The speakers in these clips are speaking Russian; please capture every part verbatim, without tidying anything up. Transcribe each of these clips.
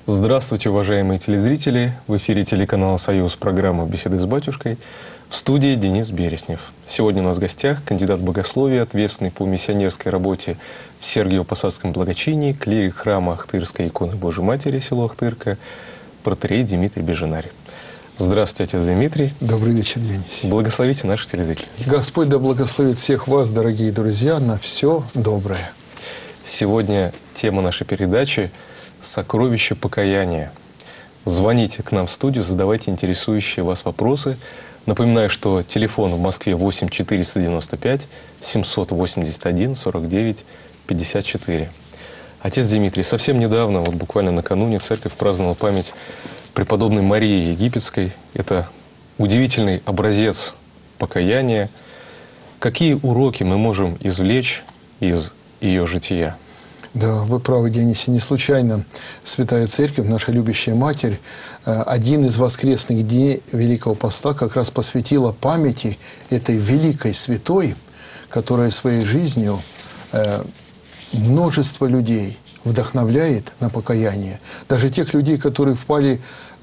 Здравствуйте, уважаемые телезрители! В эфире телеканала «Союз» программа «Беседы с батюшкой». В студии Денис Береснев. Сегодня у нас в гостях кандидат богословия, ответственный по миссионерской работе в Сергиево-Посадском благочинии, клирик храма Ахтырской иконы Божией Матери, село Ахтырка, протоиерей Дмитрий Беженарь. Здравствуйте, отец Дмитрий. Добрый вечер, Денис. Благословите наших телезрителей. Господь да благословит всех вас, дорогие друзья, на все доброе. Сегодня тема нашей передачи — «Сокровище покаяния». Звоните к нам в студию, задавайте интересующие вас вопросы. Напоминаю, что телефон в Москве восемь четыреста девяносто пять семьсот восемьдесят один сорок девять пятьдесят четыре. Отец Дмитрий, совсем недавно, вот буквально накануне, церковь праздновала память преподобной Марии Египетской. Это удивительный образец покаяния. Какие уроки мы можем извлечь из ее жития? Да, вы правы, Денис, и не случайно Святая Церковь, наша любящая Матерь, один из воскресных дней Великого Поста как раз посвятила памяти этой великой святой, которая своей жизнью множество людей вдохновляет на покаяние. Даже тех людей, которые впали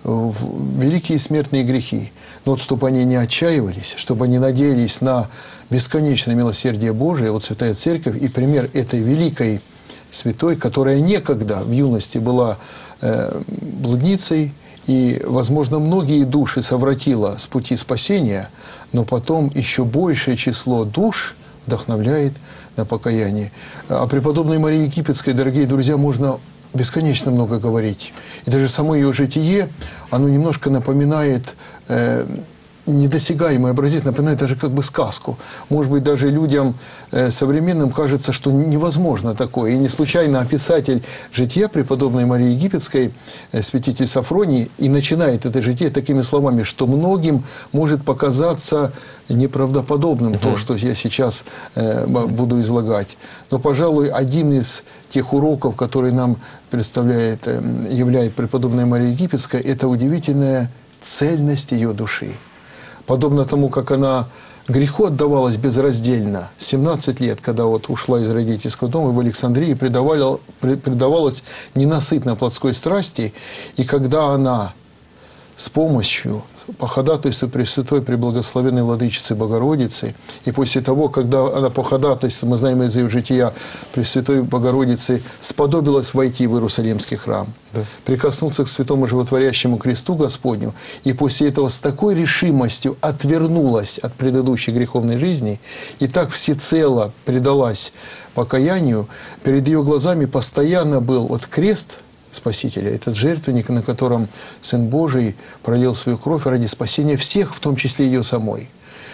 в великие смертные грехи. Но вот чтобы они не отчаивались, чтобы они надеялись на бесконечное милосердие Божие, вот Святая Церковь и пример этой великой святой, которая некогда в юности была э, блудницей, и, возможно, многие души совратила с пути спасения, но потом еще большее число душ вдохновляет на покаяние. О преподобной Марии Египетской, дорогие друзья, можно бесконечно много говорить. И даже само ее житие, оно немножко напоминает э, недосягаемый образец, напоминает даже как бы сказку. Может быть, даже людям э, современным кажется, что невозможно такое. И не случайно описатель жития преподобной Марии Египетской, э, святитель Сафроний, и начинает это житие такими словами, что многим может показаться неправдоподобным uh-huh. то, что я сейчас э, буду излагать. Но, пожалуй, один из тех уроков, который нам представляет, э, являет преподобная Мария Египетская, это удивительная цельность ее души. Подобно тому, как она греху отдавалась безраздельно, семнадцать лет, когда вот ушла из родительского дома в Александрии, предавала, предавалась ненасытно плотской страсти, и когда она с помощью, по ходатайству Пресвятой Преблагословенной Владычицы Богородицы, и после того, когда она по ходатайству, мы знаем из ее жития, Пресвятой Богородицы сподобилась войти в Иерусалимский храм, да. прикоснуться к святому животворящему кресту Господню, и после этого с такой решимостью отвернулась от предыдущей греховной жизни, и так всецело предалась покаянию, перед ее глазами постоянно был вот крест Спасителя, этот жертвенник, на котором Сын Божий пролил свою кровь ради спасения всех, в том числе ее самой.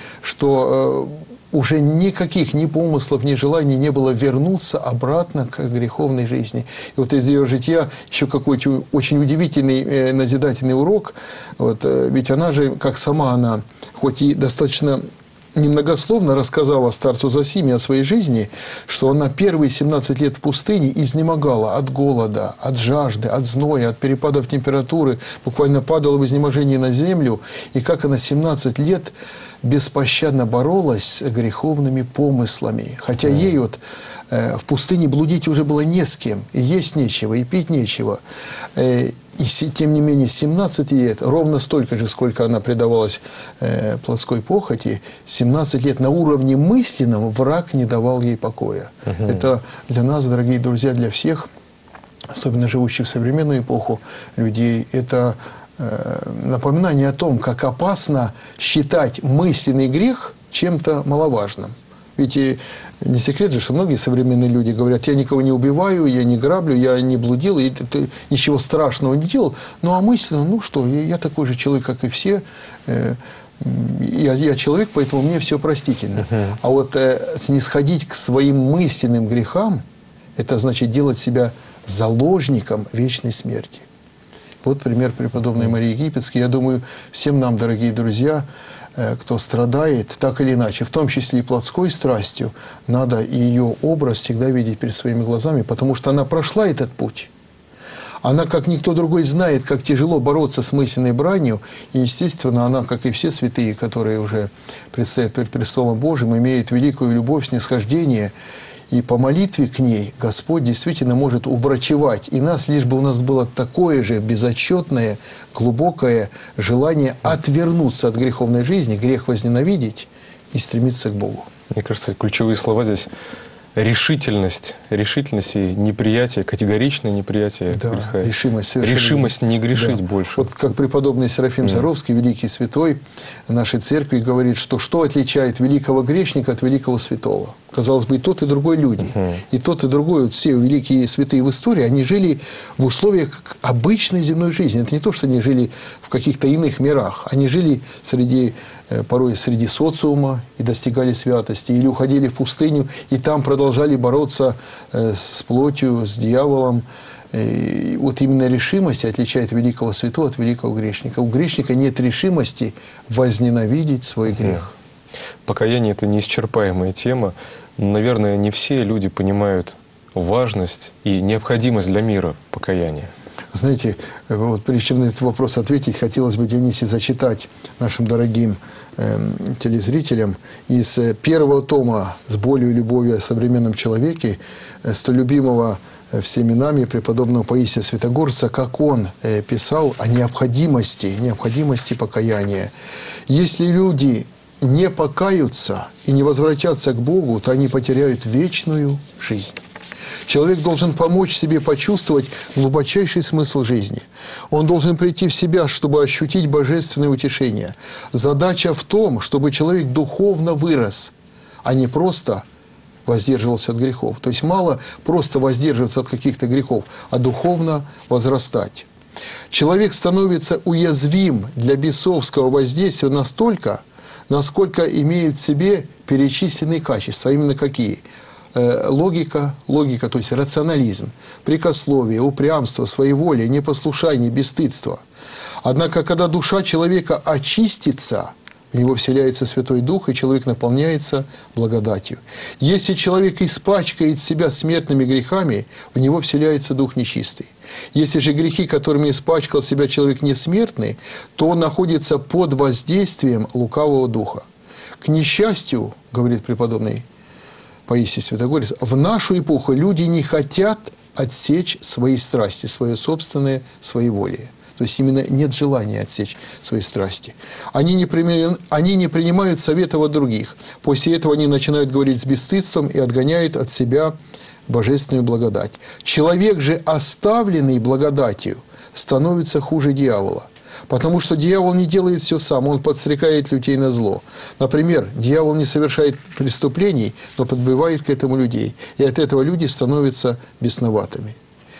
Что э, уже никаких ни помыслов, ни желаний не было вернуться обратно к греховной жизни. И вот из ее жития еще какой-то очень удивительный э, назидательный урок. Вот, э, ведь она же, как сама она, хоть и достаточно немногословно рассказала старцу Зосиме о своей жизни, что она первые семнадцать лет в пустыне изнемогала от голода, от жажды, от зноя, от перепадов температуры, буквально падала в изнеможении на землю, и как она семнадцать лет беспощадно боролась с греховными помыслами. Хотя mm. ей вот э, в пустыне блудить уже было не с кем, и есть нечего, и пить нечего. Э, И тем не менее, семнадцать лет, ровно столько же, сколько она предавалась э, плотской похоти, семнадцать лет на уровне мысленном враг не давал ей покоя. Угу. Это для нас, дорогие друзья, для всех, особенно живущих в современную эпоху людей, это э, напоминание о том, как опасно считать мысленный грех чем-то маловажным. Ведь и не секрет же, что многие современные люди говорят: я никого не убиваю, я не граблю, я не блудил, и ты ничего страшного не делал. Ну, а мысленно, ну что, я, я такой же человек, как и все. Э, я, я человек, поэтому мне все простительно. Uh-huh. А вот э, снисходить к своим мысленным грехам, это значит делать себя заложником вечной смерти. Вот пример преподобной Марии Египетской. Я думаю, всем нам, дорогие друзья, кто страдает так или иначе, в том числе и плотской страстью, надо ее образ всегда видеть перед своими глазами, потому что она прошла этот путь. Она, как никто другой, знает, как тяжело бороться с мысленной бранью, и, естественно, она, как и все святые, которые уже предстоят перед престолом Божьим, имеет великую любовь, снисхождение И по молитве к ней Господь действительно может уврачевать и нас, лишь бы у нас было такое же безотчетное, глубокое желание отвернуться от греховной жизни, грех возненавидеть и стремиться к Богу. Мне кажется, ключевые слова здесь – решительность, решительность и неприятие, категоричное неприятие Да, греха. решимость. Решимость не грешить Да. больше. Вот как преподобный Серафим Саровский, великий святой нашей церкви, говорит, что что отличает великого грешника от великого святого? Казалось бы, и тот, и другой люди. Uh-huh. И тот, и другой, вот все великие святые в истории, они жили в условиях обычной земной жизни. Это не то, что они жили в каких-то иных мирах. Они жили среди, порой среди социума и достигали святости. Или уходили в пустыню, и там продолжали бороться с плотью, с дьяволом. И вот именно решимость отличает великого святого от великого грешника. У грешника нет решимости возненавидеть свой грех. Покаяние – это неисчерпаемая тема. Наверное, не все люди понимают важность и необходимость для мира покаяния. Знаете, вот прежде чем на этот вопрос ответить, хотелось бы, Дионисий, зачитать нашим дорогим э, телезрителям из первого тома «С болью и любовью о современном человеке», э, столь любимого всеми нами преподобного Паисия Святогорца, как он э, писал о необходимости, необходимости покаяния. Если люди не покаются и не возвратятся к Богу, то они потеряют вечную жизнь. Человек должен помочь себе почувствовать глубочайший смысл жизни. Он должен прийти в себя, чтобы ощутить божественное утешение. Задача в том, чтобы человек духовно вырос, а не просто воздерживался от грехов. То есть мало просто воздерживаться от каких-то грехов, а духовно возрастать. Человек становится уязвим для бесовского воздействия настолько, насколько имеют в себе перечисленные качества. А именно какие? Э, логика, логика, то есть рационализм, прикословие, упрямство, своеволие, непослушание, бесстыдство. Однако, когда душа человека очистится, в него вселяется Святой Дух, и человек наполняется благодатью. Если человек испачкает себя смертными грехами, в него вселяется Дух нечистый. Если же грехи, которыми испачкал себя человек, несмертный, то он находится под воздействием лукавого духа. К несчастью, говорит преподобный Паисий Святогорец, в нашу эпоху люди не хотят отсечь свои страсти, свое собственное своеволие. То есть именно нет желания отсечь свои страсти. Они не, принимают, они не принимают советов от других. После этого они начинают говорить с бесстыдством и отгоняют от себя божественную благодать. Человек же, оставленный благодатью, становится хуже дьявола. Потому что дьявол не делает все сам, он подстрекает людей на зло. Например, дьявол не совершает преступлений, но подбивает к этому людей. И от этого люди становятся бесноватыми.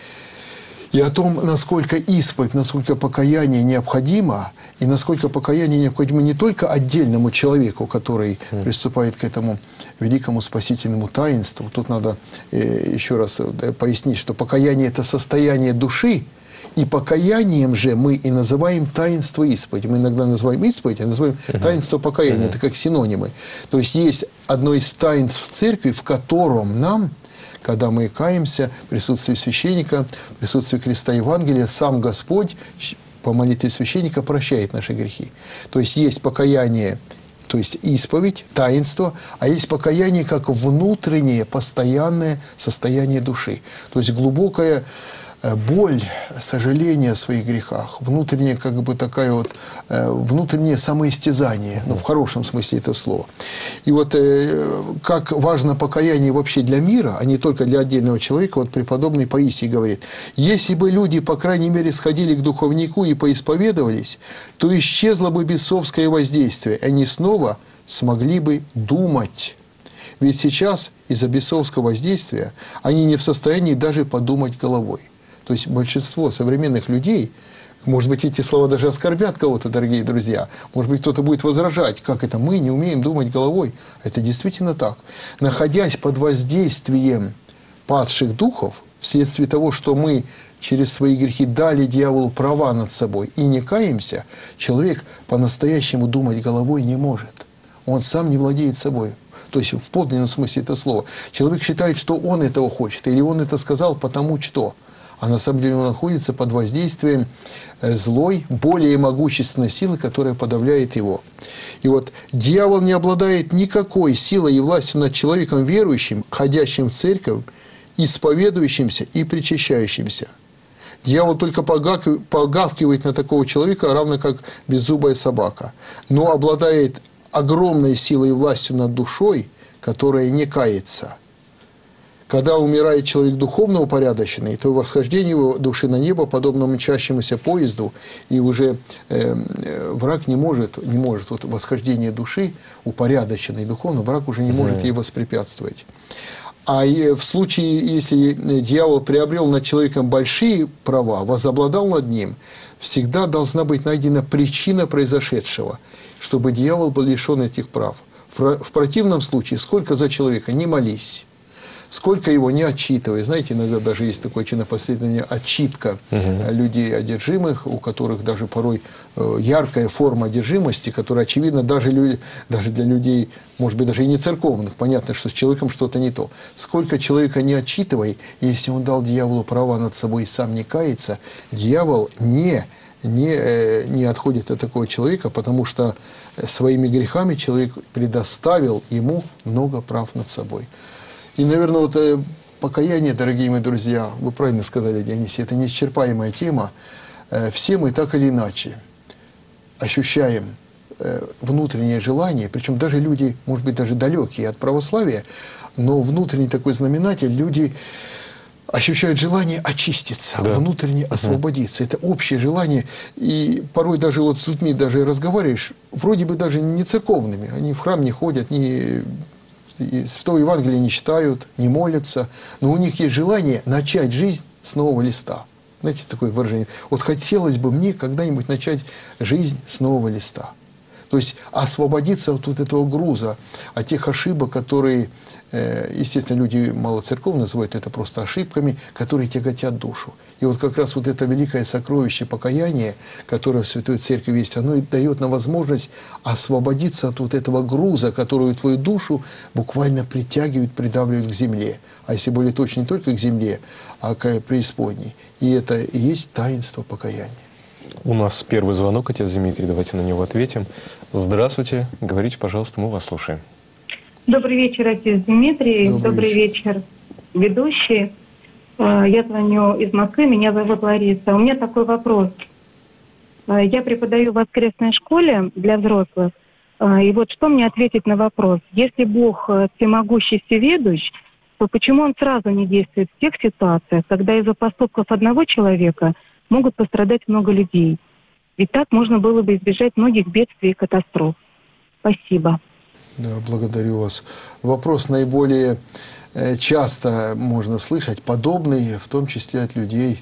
И о том, насколько исповедь, насколько покаяние необходимо, и насколько покаяние необходимо не только отдельному человеку, который mm. приступает к этому великому спасительному таинству. Тут надо э, еще раз э, пояснить, что покаяние – это состояние души, и покаянием же мы и называем таинство исповеди. Мы иногда называем исповедь, а называем uh-huh. таинство покаяния. Uh-huh. Это как синонимы. То есть есть одно из таинств в церкви, в котором нам, когда мы каемся в присутствии священника, в присутствии креста Евангелия, сам Господь по молитве священника прощает наши грехи. То есть есть покаяние, то есть исповедь, таинство, а есть покаяние как внутреннее, постоянное состояние души. То есть глубокая боль, сожаление о своих грехах, внутреннее, как бы такая вот, внутреннее самоистязание, ну, в хорошем смысле этого слова. И вот как важно покаяние вообще для мира, а не только для отдельного человека, вот преподобный Паисий говорит, если бы люди, по крайней мере, сходили к духовнику и поисповедовались, то исчезло бы бесовское воздействие, и они снова смогли бы думать. Ведь сейчас из-за бесовского воздействия они не в состоянии даже подумать головой. То есть большинство современных людей, может быть, эти слова даже оскорбят кого-то, дорогие друзья, может быть, кто-то будет возражать, как это мы не умеем думать головой. Это действительно так. Находясь под воздействием падших духов, вследствие того, что мы через свои грехи дали дьяволу права над собой и не каемся, человек по-настоящему думать головой не может. Он сам не владеет собой. То есть в подлинном смысле этого слова. Человек считает, что он этого хочет, или он это сказал потому что. А на самом деле он находится под воздействием злой, более могущественной силы, которая подавляет его. И вот дьявол не обладает никакой силой и властью над человеком верующим, ходящим в церковь, исповедующимся и причащающимся. Дьявол только погавкивает на такого человека, равно как беззубая собака, но обладает огромной силой и властью над душой, которая не кается. Когда умирает человек духовно упорядоченный, то восхождение его души на небо подобно мчащемуся поезду, и уже э, враг не может, не может вот восхождение души упорядоченной духовно, враг уже не может ей воспрепятствовать. А в случае, если дьявол приобрел над человеком большие права, возобладал над ним, всегда должна быть найдена причина произошедшего, чтобы дьявол был лишен этих прав. В противном случае, сколько за человека не молись, сколько его не отчитывай. Знаете, иногда даже есть такое чинопоследование отчитка угу. людей одержимых, у которых даже порой яркая форма одержимости, которая, очевидно, даже, люди, даже для людей, может быть, даже и не церковных, понятно, что с человеком что-то не то. Сколько человека не отчитывай, если он дал дьяволу права над собой и сам не кается, дьявол не, не, не отходит от такого человека, потому что своими грехами человек предоставил ему много прав над собой. И, наверное, вот э, покаяние, дорогие мои друзья, вы правильно сказали, Дионисий, это неисчерпаемая тема. Э, все мы так или иначе ощущаем э, внутреннее желание, причем даже люди, может быть, даже далекие от православия, но внутренний такой знаменатель, люди ощущают желание очиститься, да. внутренне освободиться. Это общее желание. И порой даже вот с людьми даже разговариваешь, вроде бы даже не церковными, они в храм не ходят, не... Святого Евангелия не читают, не молятся, но у них есть желание начать жизнь с нового листа. Знаете, такое выражение. Вот хотелось бы мне когда-нибудь начать жизнь с нового листа. То есть освободиться от вот этого груза, от тех ошибок, которые, естественно, люди малоцерковно называют это просто ошибками, которые тяготят душу. И вот как раз вот это великое сокровище покаяния, которое в Святой Церкви есть, оно и дает нам возможность освободиться от вот этого груза, который твою душу буквально притягивает, придавливает к земле. А если более точно, не только к земле, а к преисподней. И это и есть таинство покаяния. У нас первый звонок, отец Дмитрий, давайте на него ответим. Здравствуйте, говорите, пожалуйста, мы вас слушаем. Добрый вечер, отец Дмитрий. Добрый, Добрый вечер. вечер, ведущий. Я звоню из Москвы, меня зовут Лариса. У меня такой вопрос. Я преподаю в воскресной школе для взрослых. И вот что мне ответить на вопрос? Если Бог всемогущий, всеведущ, то почему Он сразу не действует в тех ситуациях, когда из-за поступков одного человека могут пострадать много людей? Ведь так можно было бы избежать многих бедствий и катастроф. Спасибо. Да, благодарю вас. Вопрос наиболее э, часто можно слышать, подобный, в том числе от людей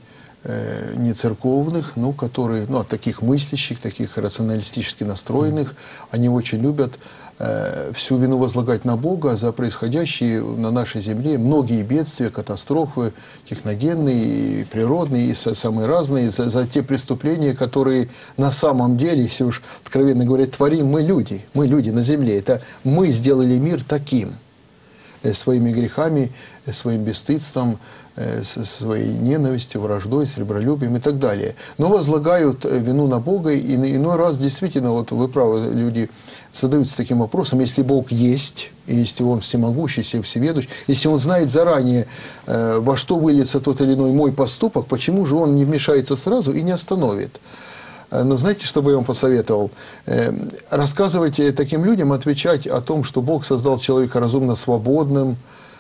э, нецерковных, ну, которые, ну, от таких мыслящих, таких рационалистически настроенных. Они очень любят э, всю вину возлагать на Бога за происходящие на нашей земле многие бедствия, катастрофы, техногенные, и природные, и самые разные, за, за те преступления, которые на самом деле, если уж откровенно говоря, творим мы люди, мы люди на земле. Это мы сделали мир таким, э, своими грехами, э, своим бесстыдством, э, своей ненавистью, враждой, сребролюбием и так далее. Но возлагают вину на Бога, и иной раз действительно, вот вы правы, люди задаются таким вопросом: если Бог есть, и если Он всемогущий, если всеведущий, если Он знает заранее, э, во что выльется тот или иной мой поступок, почему же Он не вмешается сразу и не остановит? Но знаете, что бы я вам посоветовал? Э, рассказывать таким людям, отвечать о том, что Бог создал человека разумно свободным,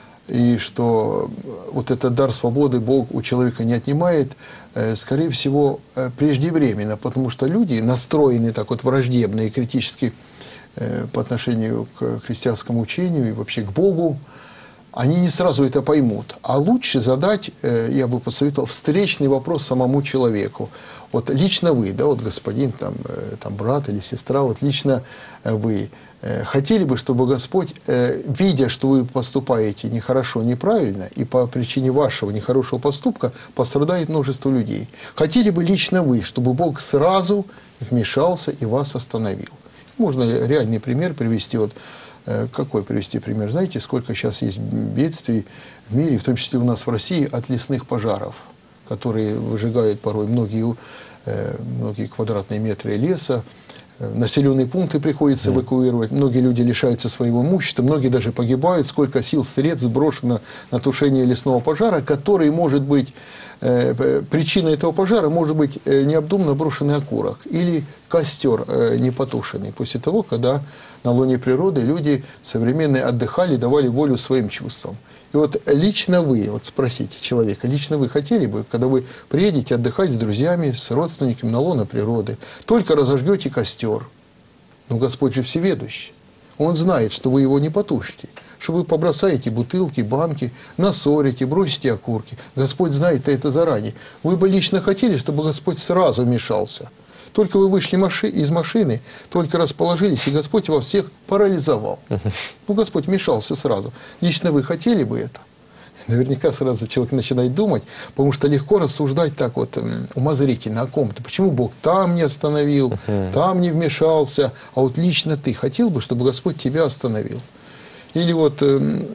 и что вот этот дар свободы Бог у человека не отнимает, э, скорее всего, э, преждевременно, потому что люди настроены так вот враждебно и критически по отношению к христианскому учению и вообще к Богу, они не сразу это поймут. А лучше задать, я бы посоветовал, встречный вопрос самому человеку. Вот лично вы, да, вот господин, там, там брат или сестра, вот лично вы хотели бы, чтобы Господь, видя, что вы поступаете нехорошо, неправильно, и по причине вашего нехорошего поступка пострадает множество людей. Хотели бы лично вы, чтобы Бог сразу вмешался и вас остановил? Можно реальный пример привести. Вот, э, какой привести пример? Знаете, сколько сейчас есть бедствий в мире, в том числе у нас в России, от лесных пожаров? которые выжигают порой многие, э, многие квадратные метры леса. Населенные пункты приходится mm. эвакуировать. Многие люди лишаются своего имущества, многие даже погибают. Сколько сил, средств брошено на тушение лесного пожара, который может быть, э, причиной этого пожара может быть э, необдуманно брошенный окурок или костер э, непотушенный. После того, когда на лоне природы люди современные отдыхали, давали волю своим чувствам. И вот лично вы, вот спросите человека, лично вы хотели бы, когда вы приедете отдыхать с друзьями, с родственниками на лоно природы, только разожгете костер, но Господь же всеведущий, Он знает, что вы его не потушите, что вы побросаете бутылки, банки, нассорите, бросите окурки. Господь знает это заранее. Вы бы лично хотели, чтобы Господь сразу вмешался. Только вы вышли из машины, только расположились, и Господь вас всех парализовал. Ну, Господь вмешался сразу. Лично вы хотели бы это? Наверняка сразу человек начинает думать, потому что легко рассуждать так вот умозрительно о ком-то. Почему Бог там не остановил, там не вмешался, а вот лично ты хотел бы, чтобы Господь тебя остановил? Или вот э,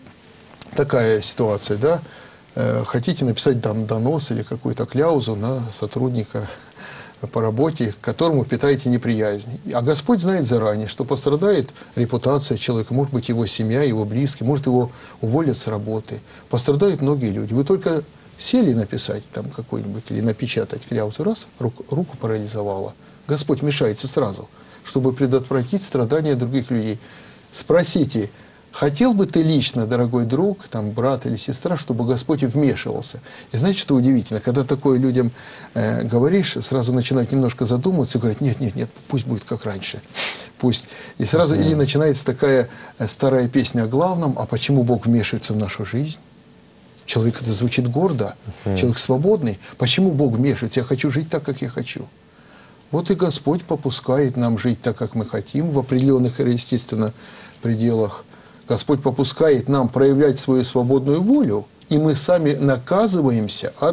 такая ситуация, да? Э, хотите написать там донос или какую-то кляузу на сотрудника по работе, к которому питаете неприязнь. А Господь знает заранее, что пострадает репутация человека, может быть, его семья, его близкие, может, его уволят с работы. Пострадают многие люди. Вы только сели написать там какой-нибудь или напечатать кляузу, раз, руку, руку парализовала. Господь вмешается сразу, чтобы предотвратить страдания других людей. Спросите, хотел бы ты лично, дорогой друг, там, брат или сестра, чтобы Господь вмешивался? И знаете, что удивительно? Когда такое людям э, говоришь, сразу начинают немножко задумываться и говорят, нет, нет, нет, пусть будет как раньше. Пусть. И сразу mm-hmm. или начинается такая э, старая песня о главном, а почему Бог вмешивается в нашу жизнь? Человек это звучит гордо, mm-hmm. человек свободный. Почему Бог вмешивается? Я хочу жить так, как я хочу. Вот и Господь попускает нам жить так, как мы хотим, в определенных, естественно, пределах. Господь попускает нам проявлять свою свободную волю, и мы сами наказываемся от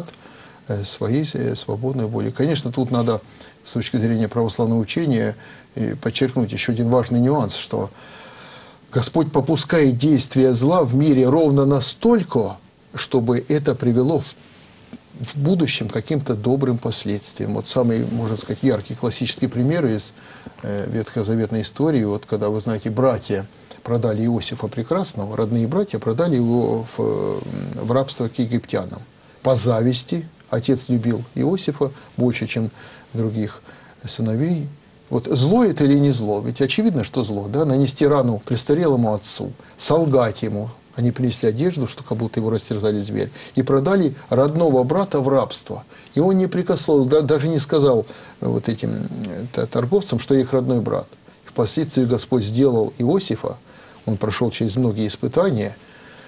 своей свободной воли. Конечно, тут надо, с точки зрения православного учения, подчеркнуть еще один важный нюанс, что Господь попускает действия зла в мире ровно настолько, чтобы это привело в в будущем каким-то добрым последствиям. Вот самый, можно сказать, яркий классический пример из э, ветхозаветной истории, вот когда, вы знаете, братья продали Иосифа Прекрасного, родные братья продали его в, в рабство к египтянам. По зависти отец любил Иосифа больше, чем других сыновей. Вот зло это или не зло? Ведь очевидно, что зло, да? Нанести рану престарелому отцу, солгать ему. Они принесли одежду, что как будто его растерзали зверь, и продали родного брата в рабство. И он не прикословил, да, даже не сказал вот этим торговцам, что я их родной брат. Впоследствии Господь сделал Иосифа, он прошел через многие испытания,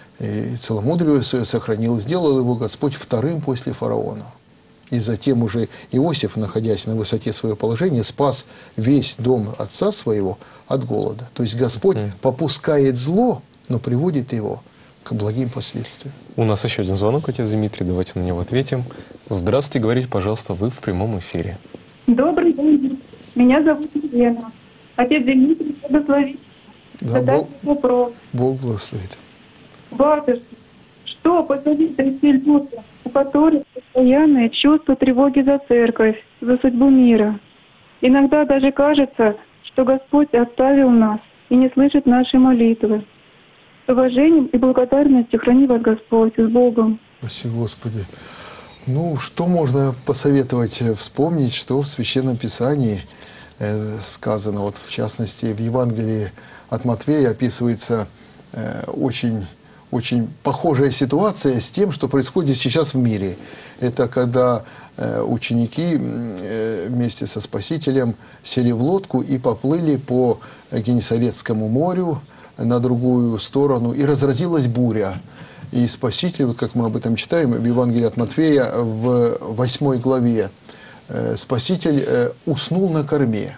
и целомудрие свое сохранил, сделал его Господь вторым после фараона. И затем уже Иосиф, находясь на высоте своего положения, спас весь дом отца своего от голода. То есть Господь попускает зло, но приводит его к благим последствиям. У нас еще один звонок, отец Дмитрий, давайте на него ответим. Здравствуйте, говорите, пожалуйста, вы в прямом эфире. Добрый день, меня зовут Елена. Отец Дмитрий, благословите. Да, Бог, вопрос. Бог благословит. Батюшка, что посоветуете людям, у которых постоянное чувство тревоги за церковь, за судьбу мира? Иногда даже кажется, что Господь оставил нас и не слышит наши молитвы. С уважением и благодарностью храни вас Господь, с Богом. Спасибо, Господи. Ну, что можно посоветовать вспомнить, что в Священном Писании э, сказано, вот в частности, в Евангелии от Матфея описывается э, очень, очень похожая ситуация с тем, что происходит сейчас в мире. Это когда э, ученики э, вместе со Спасителем сели в лодку и поплыли по Генесарецкому морю на другую сторону, и разразилась буря. И Спаситель, вот как мы об этом читаем в Евангелии от Матфея, в восьмой главе, э, Спаситель э, уснул на корме.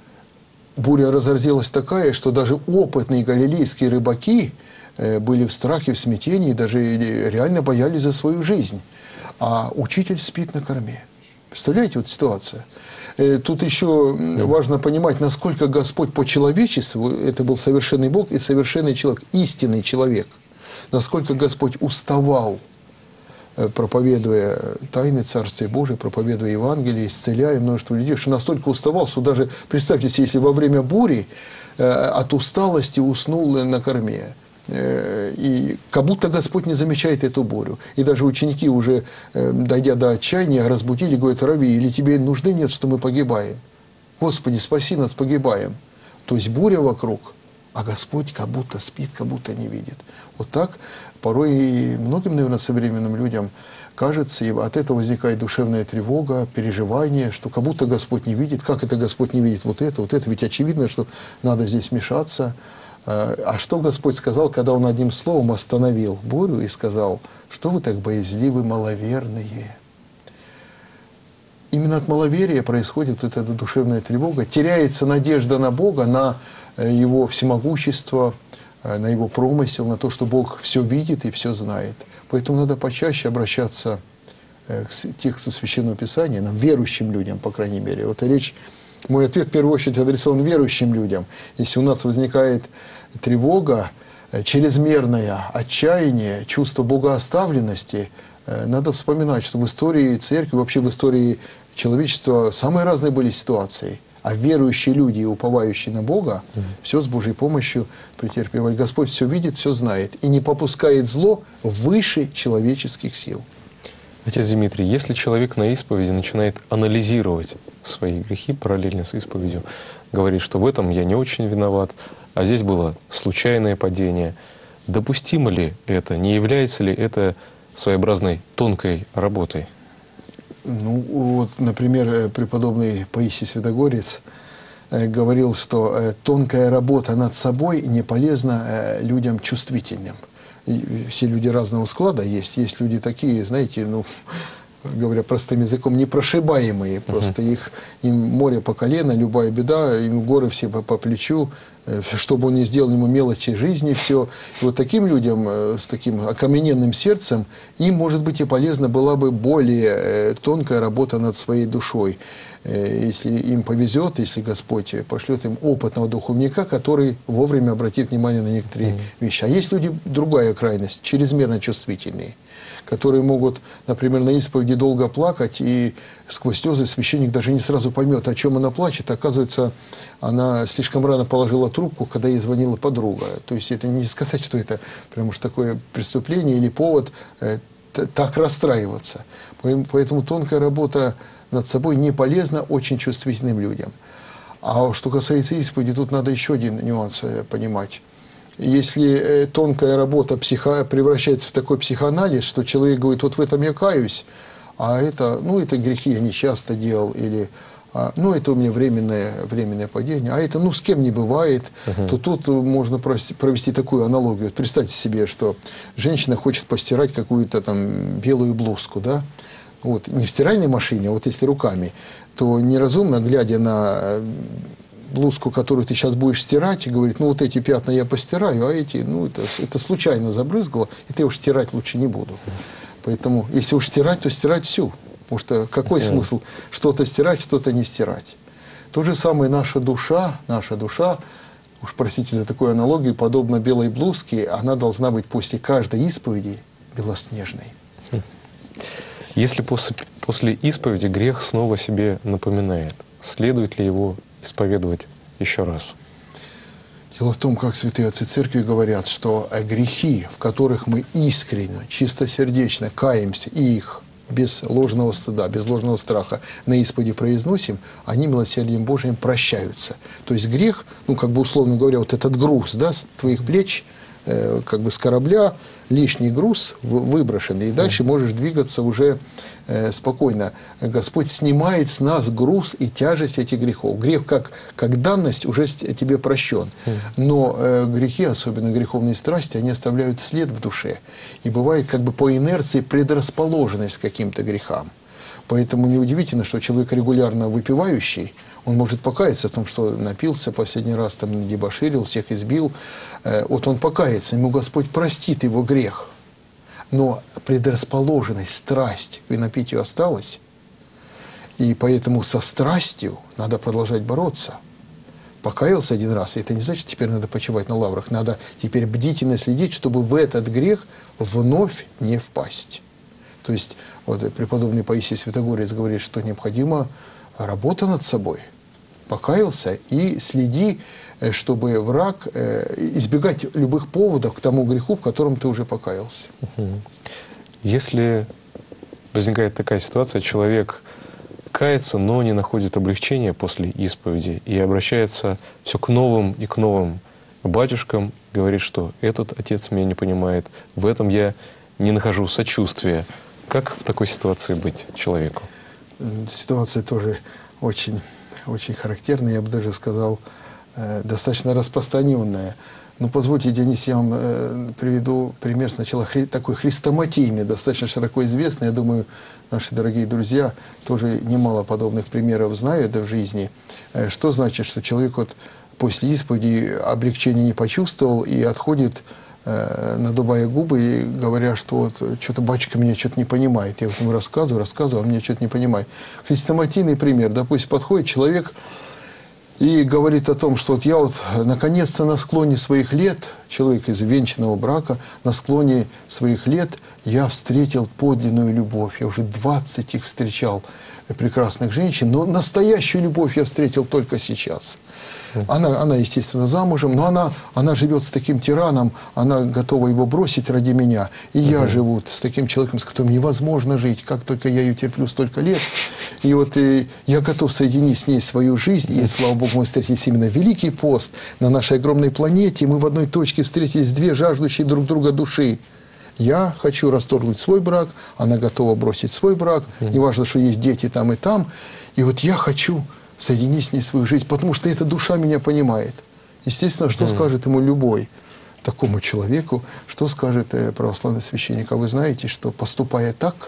Буря разразилась такая, что даже опытные галилейские рыбаки э, были в страхе, в смятении, даже реально боялись за свою жизнь. А учитель спит на корме. Представляете, вот ситуация. Тут еще важно понимать, насколько Господь по человечеству, это был совершенный Бог и совершенный человек, истинный человек, насколько Господь уставал проповедуя тайны Царствия Божия, проповедуя Евангелие, исцеляя множество людей, что настолько уставал, что даже, представьте себе, если во время бури от усталости уснул на корме, и как будто Господь не замечает эту бурю. И даже ученики, уже дойдя до отчаяния, разбудили, говорят: Рави, или тебе нужды нет, что мы погибаем? Господи, спаси нас, погибаем. То есть буря вокруг, а Господь как будто спит, как будто не видит. Вот так порой и многим, наверное, современным людям кажется, и от этого возникает душевная тревога, переживание, что как будто Господь не видит. Как это Господь не видит вот это, вот это? Ведь очевидно, что надо здесь вмешаться. А что Господь сказал, когда Он одним словом остановил бурю и сказал: что вы так боязливы, маловерные? Именно от маловерия происходит вот эта душевная тревога, теряется надежда на Бога, на Его всемогущество, на Его промысел, на то, что Бог все видит и все знает. Поэтому надо почаще обращаться к тексту Священного Писания, нам, верующим людям, по крайней мере. Вот речь, мой ответ в первую очередь адресован верующим людям. Если у нас возникает тревога, чрезмерное отчаяние, чувство богооставленности, надо вспоминать, что в истории церкви, вообще в истории человечества самые разные были ситуации. А верующие люди, уповающие на Бога, mm-hmm. все с Божьей помощью претерпевали. Господь все видит, все знает и не попускает зло выше человеческих сил. Отец Дмитрий, если человек на исповеди начинает анализировать свои грехи параллельно с исповедью, говорит, что в этом я не очень виноват, а здесь было случайное падение, допустимо ли это, не является ли это своеобразной тонкой работой? Ну, вот, например, преподобный Паисий Святогорец э, говорил, что э, тонкая работа над собой не полезна э, людям чувствительным. И все люди разного склада есть. Есть люди такие, знаете, ну, говоря простым языком, непрошибаемые. Просто uh-huh. их, им море по колено, любая беда, им горы все по, по плечу. Что бы он ни сделал, ему мелочи жизни, все. И вот таким людям, с таким окамененным сердцем, им, может быть, и полезна была бы более тонкая работа над своей душой. Если им повезет, если Господь пошлет им опытного духовника, который вовремя обратит внимание на некоторые mm-hmm. вещи. А есть люди, другая крайность, чрезмерно чувствительные, которые могут, например, на исповеди долго плакать, и сквозь слезы священник даже не сразу поймет, о чем она плачет. Оказывается, она слишком рано положила трубку, когда ей звонила подруга. То есть это не сказать, что это прям уж такое преступление или повод э, так расстраиваться. Поэтому тонкая работа над собой не полезна очень чувствительным людям. А что касается исповеди, тут надо еще один нюанс понимать. Если тонкая работа психо... превращается в такой психоанализ, что человек говорит: вот в этом я каюсь, а это, ну, это грехи я не часто делал, или ну, это у меня временное, временное падение, а это, ну, с кем не бывает, uh-huh. то тут можно провести такую аналогию. Вот представьте себе, что женщина хочет постирать какую-то там белую блузку, да, вот, не в стиральной машине, а вот если руками, то неразумно, глядя на блузку, которую ты сейчас будешь стирать, и говорит: ну, вот эти пятна я постираю, а эти, ну, это, это случайно забрызгало, и ты уж стирать лучше не буду. Поэтому, если уж стирать, то стирать всю. Потому что какой yeah. смысл что-то стирать, что-то не стирать? То же самое наша душа, наша душа, уж простите за такую аналогию, подобно белой блузке, она должна быть после каждой исповеди белоснежной. Если после, после исповеди грех снова себе напоминает, следует ли его исповедовать еще раз? Дело в том, как святые отцы церкви говорят, что грехи, в которых мы искренне, чистосердечно каемся и их без ложного стыда, без ложного страха на исповеди произносим, они милосердием Божиим прощаются. То есть грех, ну, как бы условно говоря, вот этот груз, да, с твоих плеч, э, как бы с корабля, лишний груз выброшенный, и дальше можешь двигаться уже э, спокойно. Господь снимает с нас груз и тяжесть этих грехов. Грех как, как данность уже тебе прощен. Но э, грехи, особенно греховные страсти, они оставляют след в душе. И бывает как бы по инерции предрасположенность к каким-то грехам. Поэтому неудивительно, что человек регулярно выпивающий, он может покаяться в том, что напился последний раз, там, дебоширил, всех избил. Вот он покается, ему Господь простит его грех. Но предрасположенность, страсть к винопитию осталась. И поэтому со страстью надо продолжать бороться. Покаялся один раз, и это не значит, теперь надо почивать на лаврах. Надо теперь бдительно следить, чтобы в этот грех вновь не впасть. То есть вот преподобный Паисий Святогорец говорит, что необходима работа над собой. Покаялся и следи, чтобы враг, избегать любых поводов к тому греху, в котором ты уже покаялся. Если возникает такая ситуация, человек кается, но не находит облегчения после исповеди и обращается все к новым и к новым батюшкам, говорит, что этот отец меня не понимает, в этом я не нахожу сочувствия. Как в такой ситуации быть человеку? Ситуация тоже очень, очень характерная, я бы даже сказал, э, достаточно распространенная. Ну, позвольте, Дионис, я вам э, приведу пример сначала хри такой хрестоматийный, достаточно широко известный. Я думаю, наши дорогие друзья тоже немало подобных примеров знают да, в жизни. Э, что значит, что человек вот после исповеди облегчения не почувствовал и отходит, э, надувая губы и говоря, что вот что-то батюшка меня что-то не понимает. Я вот ему рассказываю, рассказываю, а меня что-то не понимает. Хрестоматийный пример. Допустим, подходит человек и говорит о том, что вот я вот наконец-то на склоне своих лет, человек из венчанного брака, на склоне своих лет я встретил подлинную любовь. Я уже двадцать их встречал, прекрасных женщин, но настоящую любовь я встретил только сейчас. Она, она естественно, замужем, но она, она живет с таким тираном, она готова его бросить ради меня. И uh-huh. я живу с таким человеком, с которым невозможно жить. Как только я ее терплю столько лет. И вот и я готов соединить с ней свою жизнь. И, слава Богу, мы встретились именно в Великий пост на нашей огромной планете. Мы в одной точке встретились, две жаждущие друг друга души. Я хочу расторгнуть свой брак, она готова бросить свой брак. Неважно, что есть дети там и там. И вот я хочу соединить с ней свою жизнь, потому что эта душа меня понимает. Естественно, что mm. скажет ему любой такому человеку, что скажет э, православный священник? А вы знаете, что поступая так,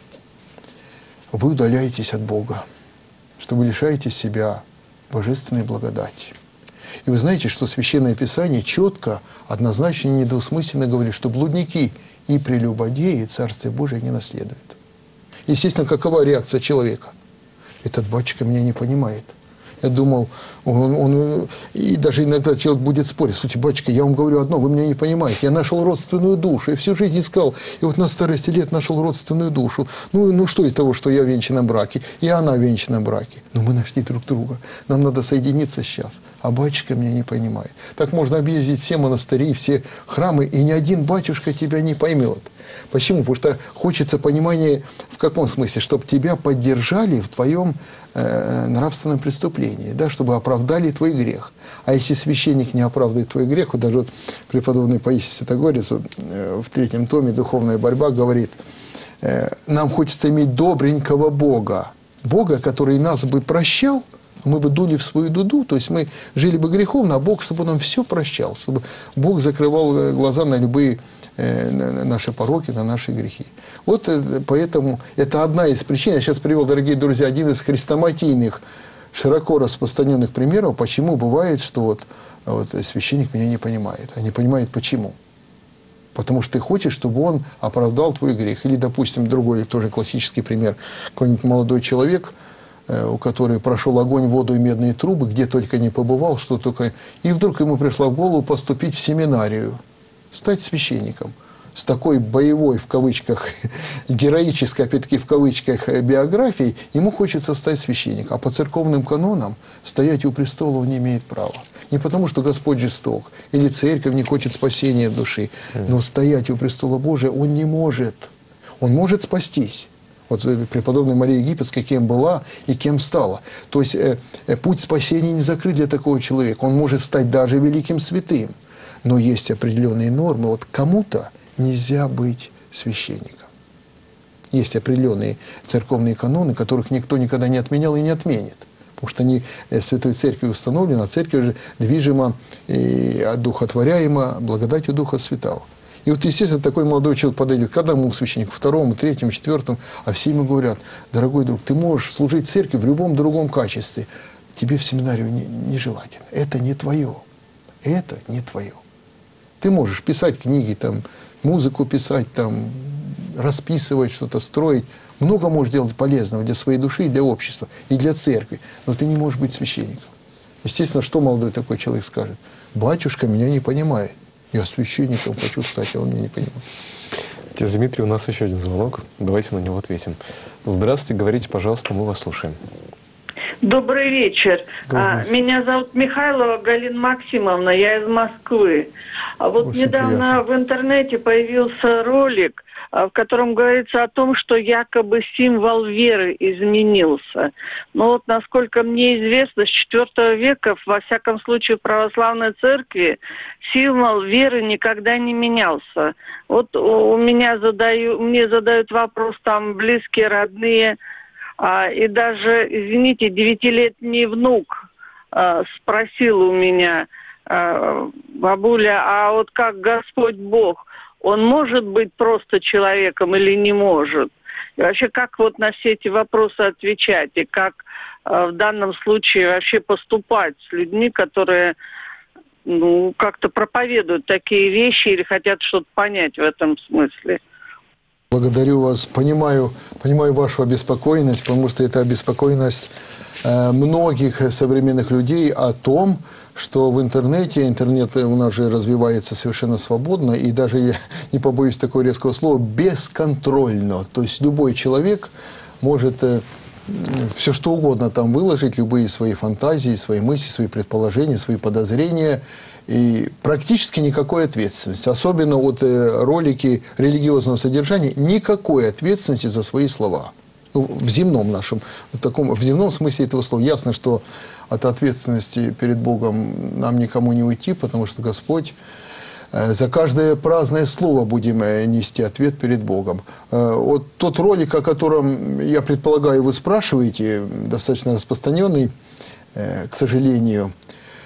вы удаляетесь от Бога, что вы лишаете себя божественной благодати. И вы знаете, что Священное Писание четко, однозначно и недвусмысленно говорит, что блудники и прелюбодеи Царствие Божие не наследуют. Естественно, какова реакция человека? Этот батюшка меня не понимает. Я думал, он, он, и даже иногда человек будет спорить. Слушайте, батюшка, я вам говорю одно, вы меня не понимаете. Я нашел родственную душу, я всю жизнь искал. И вот на старости лет нашел родственную душу. Ну, ну что из того, что я в венчанном браке, и она в венчанном браке. Но мы нашли друг друга. Нам надо соединиться сейчас. А батюшка меня не понимает. Так можно объездить все монастыри, все храмы, и ни один батюшка тебя не поймет. Почему? Потому что хочется понимания в каком смысле? Чтобы тебя поддержали в твоем э, нравственном преступлении, да, чтобы оправдали твой грех. А если священник не оправдывает твой грех, вот даже вот преподобный Паисий Святогорец вот, э, в третьем томе «Духовная борьба» говорит, э, нам хочется иметь добренького Бога, Бога, который нас бы прощал, мы бы дули в свою дуду, то есть мы жили бы греховно, а Бог, чтобы Он нам все прощал, чтобы Бог закрывал глаза на любые э, на наши пороки, на наши грехи. Вот э, поэтому это одна из причин. Я сейчас привел, дорогие друзья, один из хрестоматийных, широко распространенных примеров, почему бывает, что вот, вот священник меня не понимает. А не понимает почему. Потому что ты хочешь, чтобы он оправдал твой грех. Или, допустим, другой тоже классический пример. Какой-нибудь молодой человек, у которого прошел огонь, воду и медные трубы, где только не побывал, что только... И вдруг ему пришла в голову поступить в семинарию, стать священником. С такой боевой, в кавычках, героической, опять-таки, в кавычках, биографией, ему хочется стать священником. А по церковным канонам стоять у престола он не имеет права. Не потому, что Господь жесток, или церковь не хочет спасения души, но стоять у престола Божия он не может. Он может спастись. Вот преподобная Мария Египетская кем была и кем стала. То есть э, э, путь спасения не закрыт для такого человека. Он может стать даже великим святым. Но есть определенные нормы. Вот кому-то нельзя быть священником. Есть определенные церковные каноны, которых никто никогда не отменял и не отменит. Потому что они э, Святой Церковью установлены, а Церковь же движима и одухотворяема благодатью Духа Святого. И вот, естественно, такой молодой человек подойдет к одному священнику, второму, третьему, четвертому, а все ему говорят: дорогой друг, ты можешь служить церкви в любом другом качестве. Тебе в семинарию не, нежелательно. Это не твое. Это не твое. Ты можешь писать книги, там, музыку писать, там, расписывать, что-то строить. Много можешь делать полезного для своей души, и для общества, и для церкви. Но ты не можешь быть священником. Естественно, что молодой такой человек скажет? Батюшка меня не понимает. Я священником хочу стать, а он меня не понимает. Отец Дмитрий, у нас еще один звонок. Давайте на него ответим. Здравствуйте, говорите, пожалуйста, мы вас слушаем. Добрый вечер. Добрый. Меня зовут Михайлова Галина Максимовна, я из Москвы. А вот Очень недавно приятно. в интернете появился ролик, в котором говорится о том, что якобы символ веры изменился. Но вот, насколько мне известно, с четвёртого века, во всяком случае, в православной церкви символ веры никогда не менялся. Вот у меня задаю, мне задают вопрос там близкие, родные, а, и даже, извините, девятилетний внук а, спросил у меня: а, бабуля, а вот как Господь Бог, Он может быть просто человеком или не может? И вообще, как вот на все эти вопросы отвечать? И как э, в данном случае вообще поступать с людьми, которые ну, как-то проповедуют такие вещи или хотят что-то понять в этом смысле? Благодарю вас. Понимаю, понимаю вашу обеспокоенность, потому что это обеспокоенность э, многих современных людей о том, что в интернете, интернет у нас же развивается совершенно свободно, и даже, я не побоюсь такого резкого слова, бесконтрольно. То есть любой человек может э, все что угодно там выложить, любые свои фантазии, свои мысли, свои предположения, свои подозрения, и практически никакой ответственности. Особенно вот э, ролики религиозного содержания, никакой ответственности за свои слова. Ну, в земном нашем, в, таком, в земном смысле этого слова. Ясно, что от ответственности перед Богом нам никому не уйти, потому что Господь э, за каждое праздное слово будем э, нести ответ перед Богом. Э, вот тот ролик, о котором, я предполагаю, вы спрашиваете, достаточно распространенный, э, к сожалению,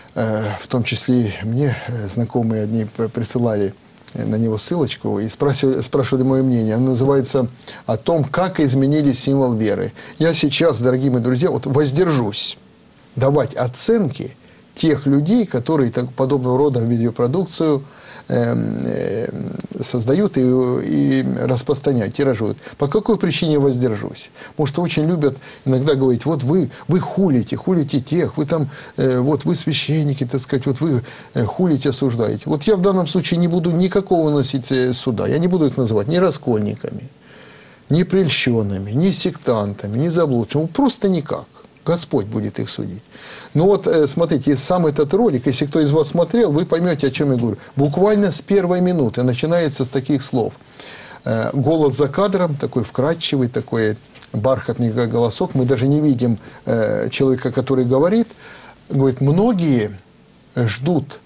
в том числе мне знакомые одни присылали на него ссылочку и спрашивали, спрашивали мое мнение. Он называется «О том, как изменились символ веры». Я сейчас, дорогие мои друзья, вот воздержусь давать оценки тех людей, которые так, подобного рода видеопродукцию э, э, создают и, и распространяют, тиражируют. По какой причине воздержусь? Потому что очень любят иногда говорить: вот вы, вы хулите, хулите тех, вы там, э, вот вы священники, так сказать, вот вы э, хулите, осуждаете. Вот я в данном случае не буду никакого носить суда, я не буду их называть ни раскольниками, ни прельщенными, ни сектантами, ни заблудшими, просто никак. Господь будет их судить. Ну вот, смотрите, сам этот ролик, если кто из вас смотрел, вы поймете, о чем я говорю. Буквально с первой минуты начинается с таких слов. Голос за кадром, такой вкрадчивый, такой бархатный голосок. Мы даже не видим человека, который говорит. Говорит, многие ждут